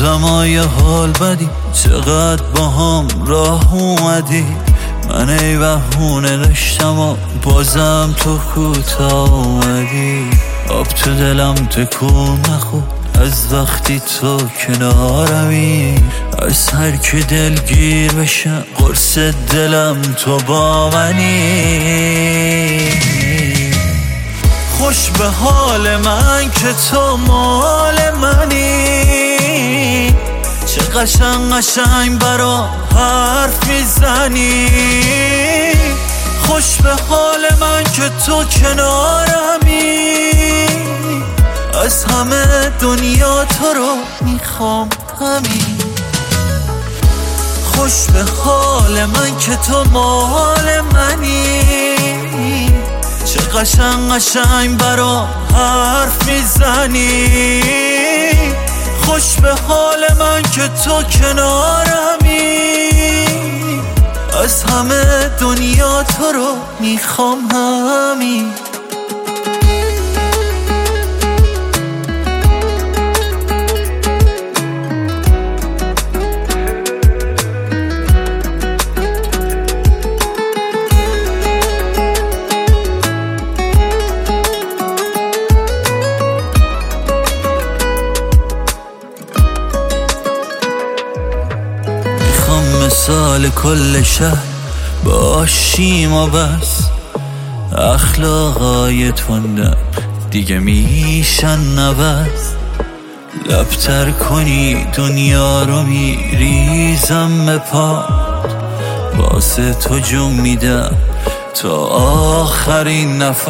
دمای حال بدی، چقدر با هم راه اومدی. من ای بهونه داشتم و بازم تو کوتاه اومدی. آب تو دلم تکون نخورد از وقتی تو کنارمی. از هر که دلگیر بشم قرص دلم تو با منی. خوش به حال من که تو مال منی. چه قشنگ برا حرف میزنی. خوش به حال من که تو کنارمی. از همه دنیا تو رو میخوام همین. خوش به حال من که تو مال منی. چه قشنگ برا حرف میزنی. خوش به حال من که تو کنارمی. از همه دنیا تو رو میخوام همین. مثال کل شهر باشیم و بس. اخلاقای تندم دیگه میشن نبست. لبتر کنی دنیا رو میریزم به پات. واسه تو جون میدم تا آخرین نفس.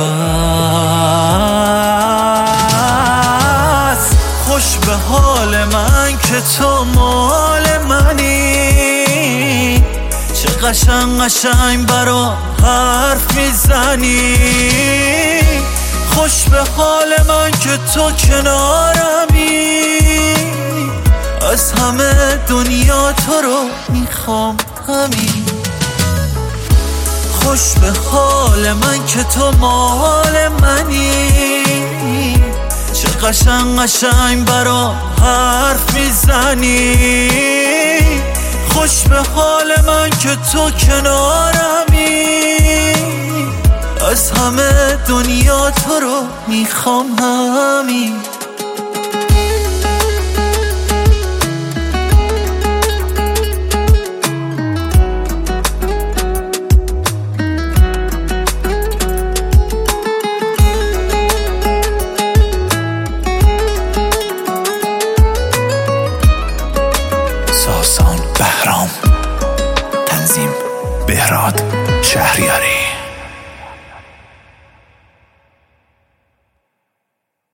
خوش به حال من که تو مال منی. چه قشنگ برا حرف میزنی. خوش به حال من که تو کنارمی. از همه دنیا تو رو میخوام همین. خوش به حال من که تو مال منی. چه قشنگ برا حرف میزنی. خوش به حال من که تو کنارمی. از همه دنیا تو رو میخوام همین. ساسان بهرام، تنظیم بهراد شهریاری.